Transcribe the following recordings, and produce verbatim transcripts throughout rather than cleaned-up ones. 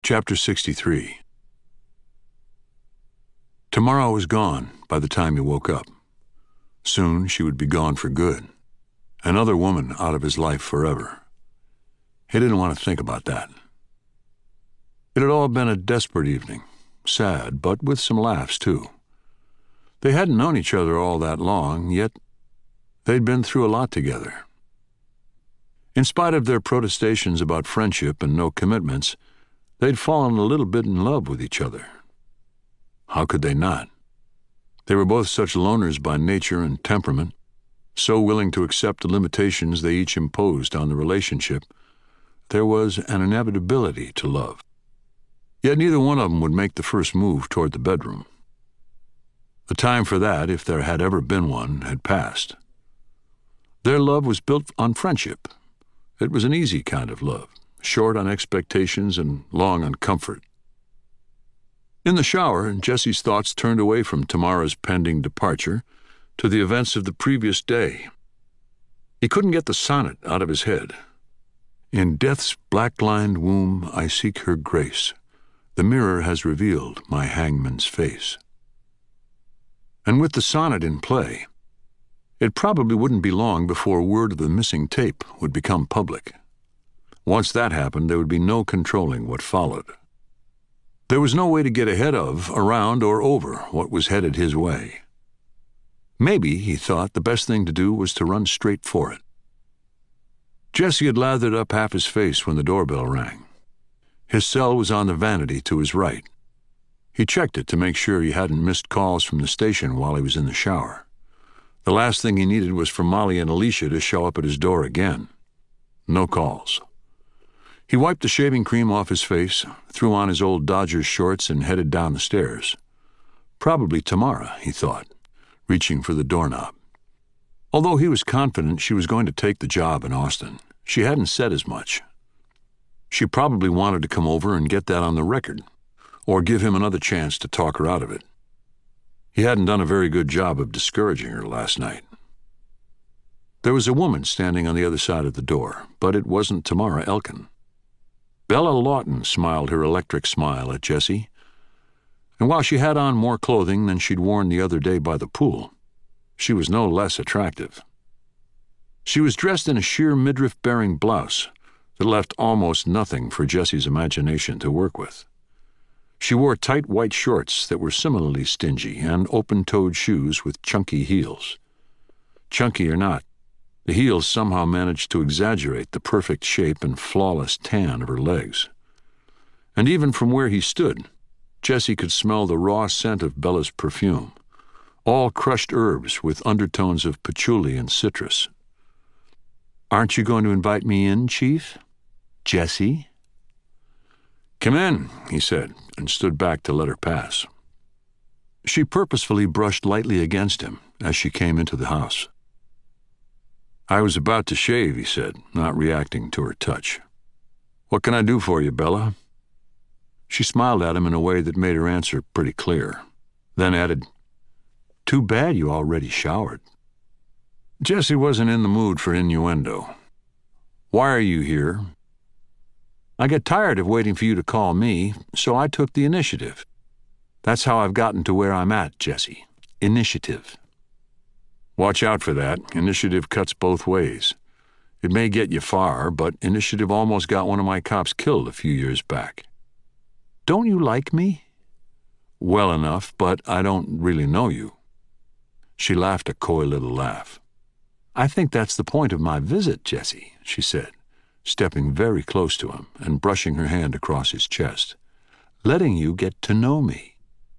Chapter sixty-three. Tomorrow was gone by the time he woke up. Soon she would be gone for good. Another woman out of his life forever. He didn't want to think about that. It had all been a desperate evening, sad, but with some laughs, too. They hadn't known each other all that long, yet they'd been through a lot together. In spite of their protestations about friendship and no commitments, they'd fallen a little bit in love with each other. How could they not? They were both such loners by nature and temperament, so willing to accept the limitations they each imposed on the relationship. There was an inevitability to love. Yet neither one of them would make the first move toward the bedroom. The time for that, if there had ever been one, had passed. Their love was built on friendship. It was an easy kind of love, short on expectations and long on comfort. In the shower, Jesse's thoughts turned away from Tamara's pending departure to the events of the previous day. He couldn't get the sonnet out of his head. In death's black-lined womb I seek her grace. The mirror has revealed my hangman's face. And with the sonnet in play, it probably wouldn't be long before word of the missing tape would become public. Once that happened, there would be no controlling what followed. There was no way to get ahead of, around, or over what was headed his way. Maybe, he thought, the best thing to do was to run straight for it. Jesse had lathered up half his face when the doorbell rang. His cell was on the vanity to his right. He checked it to make sure he hadn't missed calls from the station while he was in the shower. The last thing he needed was for Molly and Alicia to show up at his door again. No calls. He wiped the shaving cream off his face, threw on his old Dodgers shorts, and headed down the stairs. Probably Tamara, he thought, reaching for the doorknob. Although he was confident she was going to take the job in Austin, she hadn't said as much. She probably wanted to come over and get that on the record, or give him another chance to talk her out of it. He hadn't done a very good job of discouraging her last night. There was a woman standing on the other side of the door, but it wasn't Tamara Elkin. Bella Lawton smiled her electric smile at Jesse, and while she had on more clothing than she'd worn the other day by the pool, she was no less attractive. She was dressed in a sheer midriff-bearing blouse that left almost nothing for Jesse's imagination to work with. She wore tight white shorts that were similarly stingy and open-toed shoes with chunky heels. Chunky or not, the heels somehow managed to exaggerate the perfect shape and flawless tan of her legs. And even from where he stood, Jesse could smell the raw scent of Bella's perfume, all crushed herbs with undertones of patchouli and citrus. "Aren't you going to invite me in, Chief? Jesse?" "Come in," he said, and stood back to let her pass. She purposefully brushed lightly against him as she came into the house. "I was about to shave," he said, not reacting to her touch. "What can I do for you, Bella?" She smiled at him in a way that made her answer pretty clear, then added, "Too bad you already showered." Jesse wasn't in the mood for innuendo. "Why are you here?" "I get tired of waiting for you to call me, so I took the initiative. That's how I've gotten to where I'm at, Jesse. Initiative." "Watch out for that. Initiative cuts both ways. It may get you far, but initiative almost got one of my cops killed a few years back." "Don't you like me?" "Well enough, but I don't really know you." She laughed a coy little laugh. "I think that's the point of my visit, Jesse," she said, stepping very close to him and brushing her hand across his chest. "Letting you get to know me."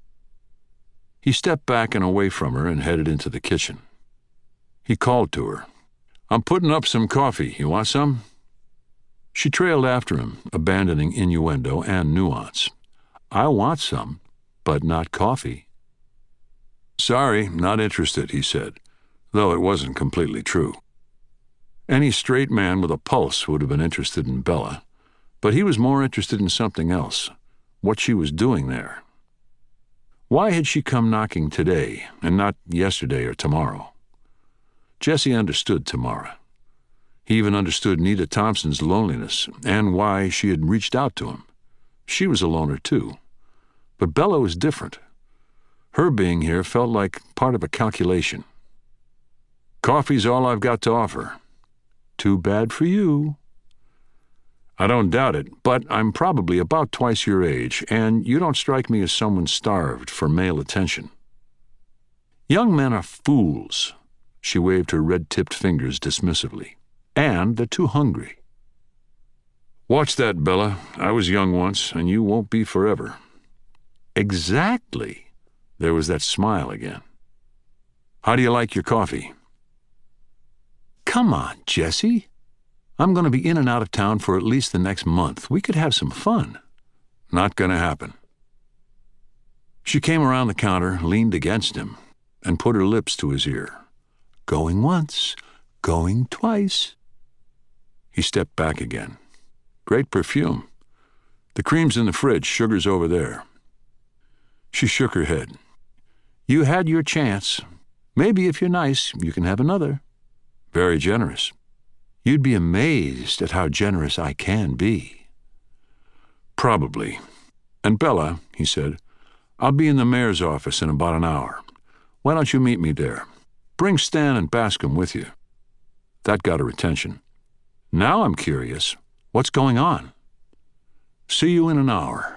He stepped back and away from her and headed into the kitchen. He called to her, "I'm putting up some coffee. You want some?" She trailed after him, abandoning innuendo and nuance. "I want some, but not coffee." "Sorry, not interested," he said, though it wasn't completely true. Any straight man with a pulse would have been interested in Bella, but he was more interested in something else, what she was doing there. Why had she come knocking today, and not yesterday or tomorrow? Jesse understood Tamara. He even understood Nita Thompson's loneliness and why she had reached out to him. She was a loner too. But Bella was different. Her being here felt like part of a calculation. Coffee's all I've got to offer. Too bad for you. I don't doubt it, but I'm probably about twice your age, and you don't strike me as someone starved for male attention. Young men are fools. She waved her red-tipped fingers dismissively. And they're too hungry. Watch that, Bella. I was young once, and you won't be forever. Exactly. There was that smile again. How do you like your coffee? Come on, Jesse. I'm going to be in and out of town for at least the next month. We could have some fun. Not going to happen. She came around the counter, leaned against him, and put her lips to his ear. Going once, going twice. He stepped back again. Great perfume. The cream's in the fridge, sugar's over there. She shook her head. You had your chance. Maybe if you're nice, you can have another. Very generous. You'd be amazed at how generous I can be. Probably. And Bella, he said, I'll be in the mayor's office in about an hour. Why don't you meet me there? Bring Stan and Bascom with you. That got her attention. Now I'm curious. What's going on? See you in an hour.